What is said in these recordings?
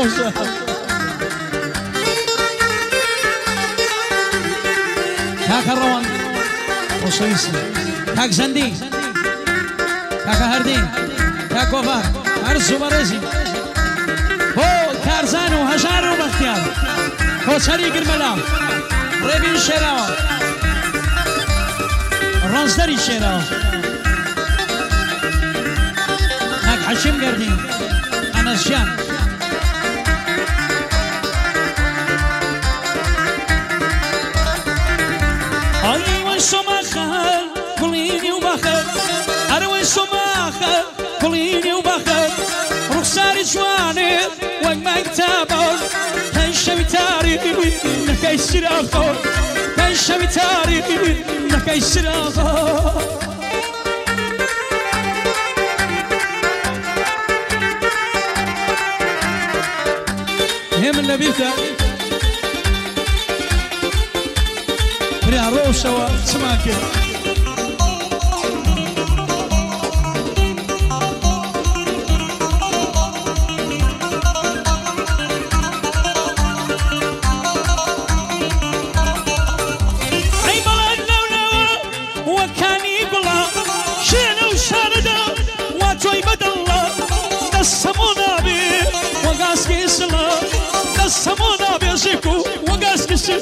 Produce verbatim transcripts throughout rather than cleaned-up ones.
خوشا کاک روان خوشویستی کاک زندی کاک هردین کاک گوفر هر زوبرزی هو کارزان و هجار و بختیار کوچری گرملا ریبین شیرا رانزدری شیرا کاک حشیم گردین انس جان آی وای سماخر کلینی و بخر آره وای سماخر کلینی و بخر رخساری جوانه وای مکتبان تنشوی تاری نکی سراغ تنشوی تاری نکی سراغ هم النبيتا بريا روشة وسماكي أي بلد لولا وكان يقول شينا وشاردا واتوي بدلا دسمونا بي وقاس كيسلا دسمونا بيشيكو وقاس كيسلا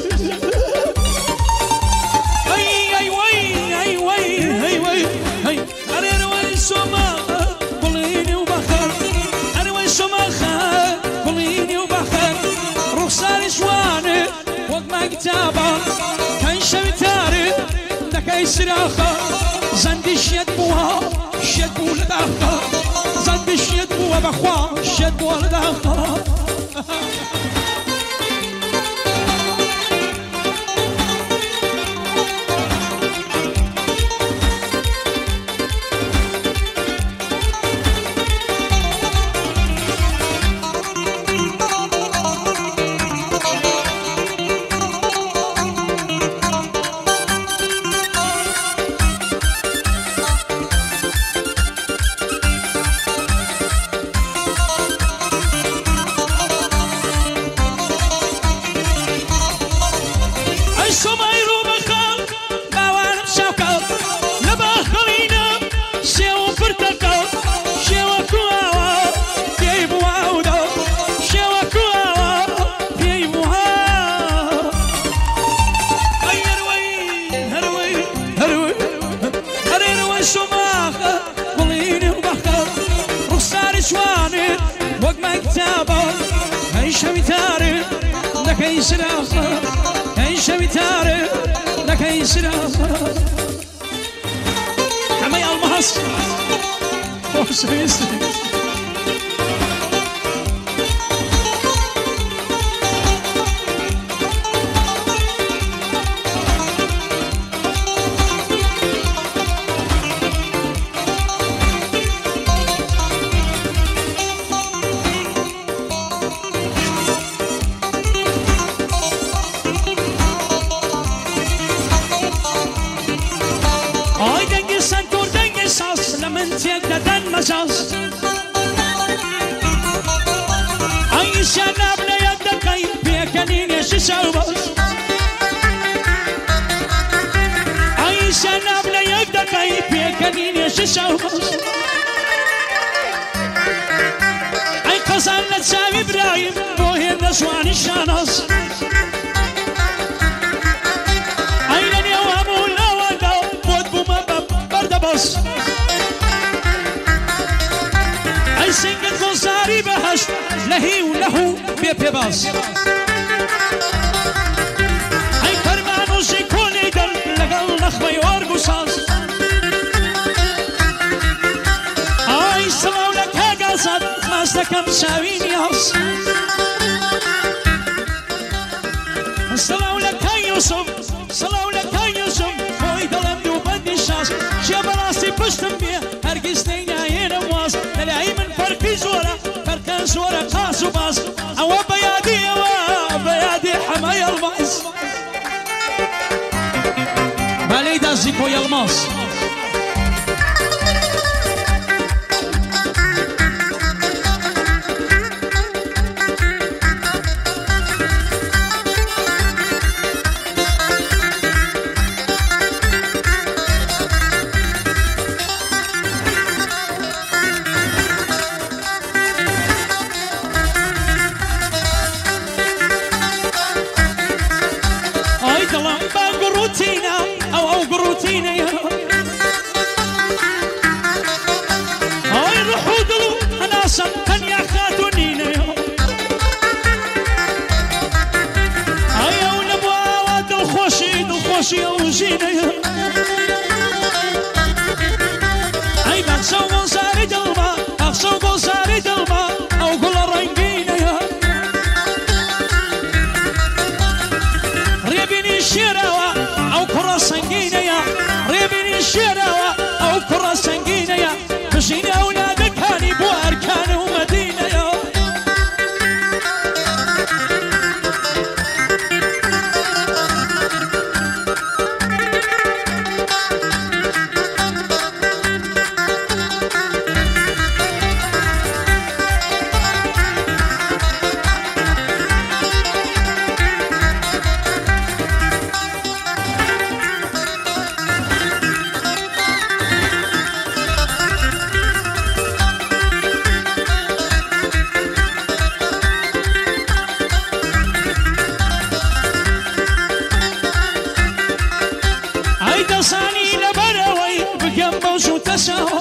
أي أي وي أي وي أي وي أي أنا وي سما كليني وبخر أنا وي سما خا كليني وبخر رخصار شواني وقت ما كتابا كان شوي تاري دكاي سراخا زندش يدبوها شدبو لداخا زندش يدبوها بخوا شدبو لداخا لكي سراخا كي شوي تاري لكي سراخا عمي المحص وشويسي مجاز أي شناب لا يدقي بيكنين يششوبش أي شناب لا يدقي بيكنين يششوبش أي قصان لتساوي إبراهيم بوهي النسوان الشانس أي لن يوامو لا ودا بود بوما بردبس سنگت گذاری بهشت لهی و لهو بی پیباس ای فرمانوشی کنی دل لگل نخوی ارگو ساز ای سلام لکه گازد مازدکم شاوی نیاز سلام لکه یوسف سلام لکه یوسف بای دلم دو بندی شاز چه براستی پشتم بیه هرگز نگاهینم واز دلعی من فرقی زوره فرقان زوره قاس و باز او بیادی او بیادی حمای الماس بله دستی کوی الماس خۆشیە و ژینەیە ئەی بەخشە و گۆزاری دڵما بەخشە و گۆزاری دڵما ئەو گوڵە ڕەنگینەیە ڕێبینی شێراوە ئەو کوڕە سەنگینەیە ڕێبینی شێراوە ئەو کوڕە سەنگینەیە بژینە ئەولادەکانی بۆ ئەرکانە و مەدینەیە دەسانی لەبەرەوەی بگەم بەوش و تەشەوە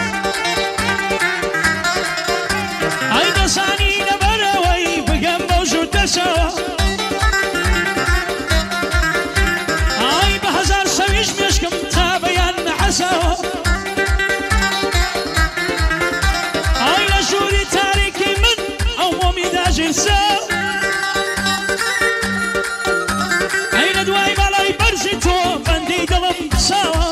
ئەی دەسانی لەبەرەوەی بگەم بەوش و تەشەوە ئای بە هەزار شەویش مێشکم تا بەیان نەحەسەوە ئای لە ژووری تاریکی من ئەو مۆمی داژیرسە ئەی لە دوای باڵای بەرزی تۆ بەندی دڵم ساوە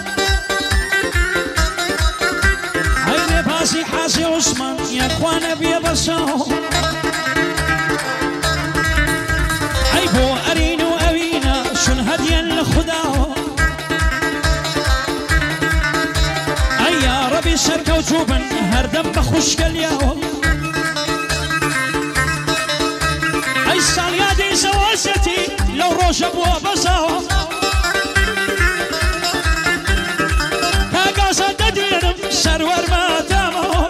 ئەی لێپاسی حاسی عوسمان یەکوانە بێ بەسەوە ئەی بۆ ئەرین و ئەوینە شون هەدیەن لە خوداوە ئەی یا ڕەبی سەرکەوتوو بن هەردەم بە خوشکەلیاوە ئەی ساڵیادی زەوازەتی لەو ڕۆژە بووە بەساوە کاگازە دەدوێنم سەروەر مادامەوە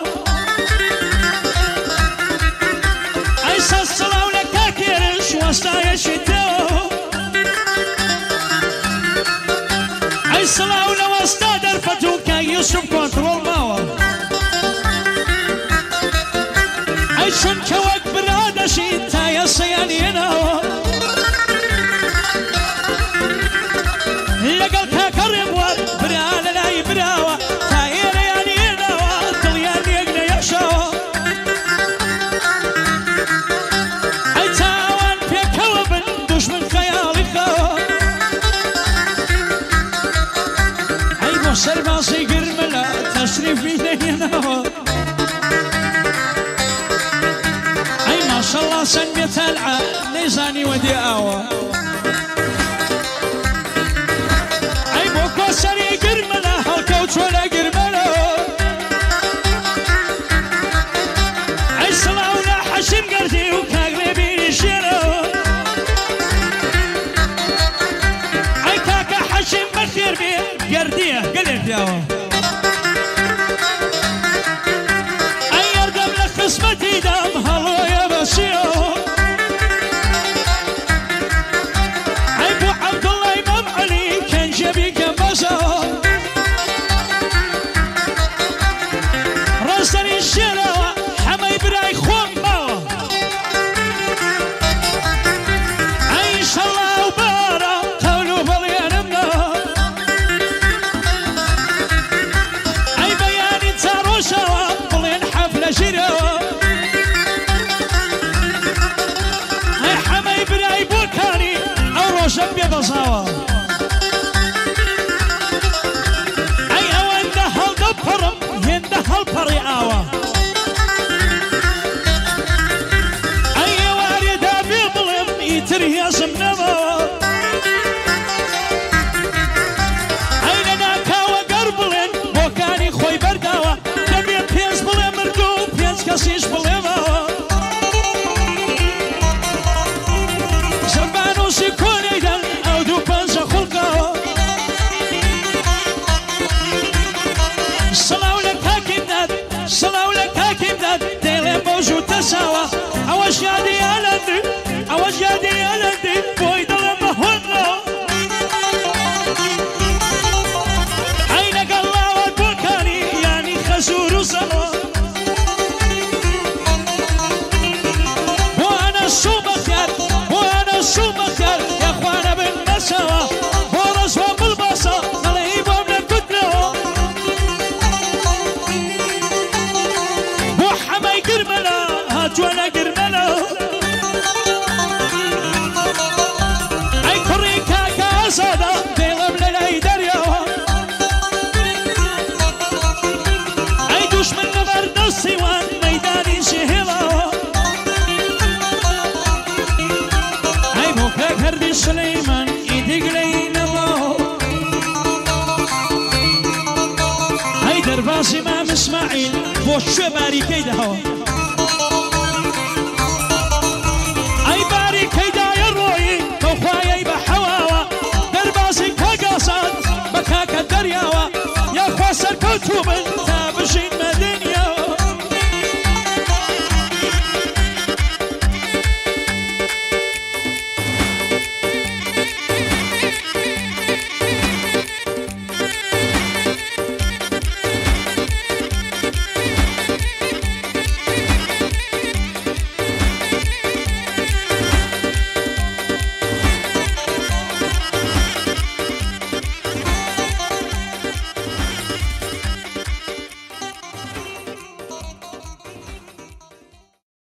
ئەی سەد سڵاو لە کاکێرش وەستایەشی تەوە ئەی سڵاو لە وەستا دەرفەت و کە یوسف کۆنتڕۆڵ ماوە ئەی چونکە وەک برادەشی تا یەسەیان هێناوە لەگەڵ کاکە ڕێبوار برا لە لای براوە تا ئێرەیان هێناوە دڵیان یەک لە یەکشەوە ئەی چاوان پێکەوە بن دوژمن خەیاڵی خەوە ئەی بۆ سەرباسی گرمە لە تەشریفی لەهێناوە ئەی ماشەڵڵا سەنگ بێ تەلعە نەیزانی وەدێ ئاوە سەری گرمەلە هەڵکەوتووە لە گرمەلەوە ئەی سڵاو لە حەشیم گەردی و کاگرێبینی شێرەوە ئەی کاکە حەشیم بەخێر بێ گەردیە گەلێک پیاوە ئەی یاردەم لە قسمەتی دام هەڵۆیە بەسیەوە ئەی بۆ عەبدوڵڵای مەم عەلی کەنجەبی کەم ڕاستەری شێرەوە هەمەی برای خۆم باوە ئەی ئینشەڵڵا و بارە قەول و بەڵێنمەوە حاجی مام اسماعیل بۆ شوێ باریکەی دەهەوە